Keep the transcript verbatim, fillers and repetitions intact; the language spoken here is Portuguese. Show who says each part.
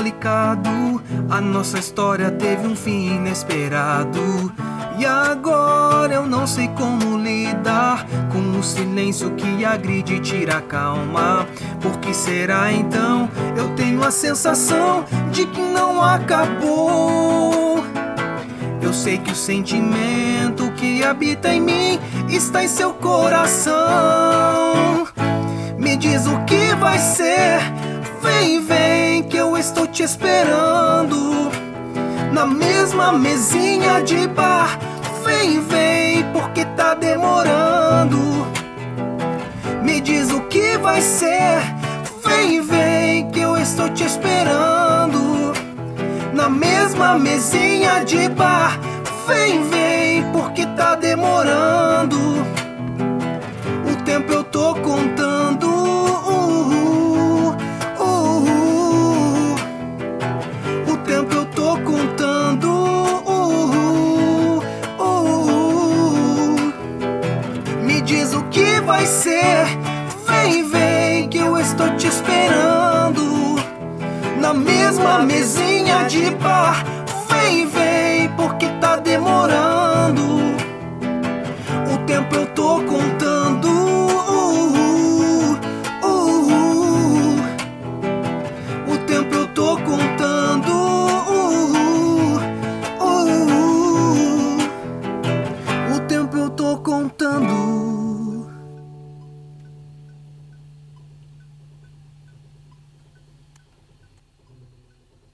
Speaker 1: complicado. A nossa história teve um fim inesperado. E agora eu não sei como lidar com o silêncio que agride e tira a calma. Por que será então? Eu tenho a sensação de que não acabou. Eu sei que o sentimento que habita em mim está em seu coração. Me diz o que vai ser. Vem, vem, que eu estou te esperando na mesma mesinha de bar. Vem, vem, porque tá demorando. Me diz o que vai ser. Vem, vem, que eu estou te esperando na mesma mesinha de bar. Vem, vem, porque tá demorando. O tempo eu tô contando. uh, uh, uh. O tempo eu tô contando. uh, uh, uh. Me diz o que vai ser. Vem, vem, que eu estou te esperando na mesma mesinha de bar. Vem, vem,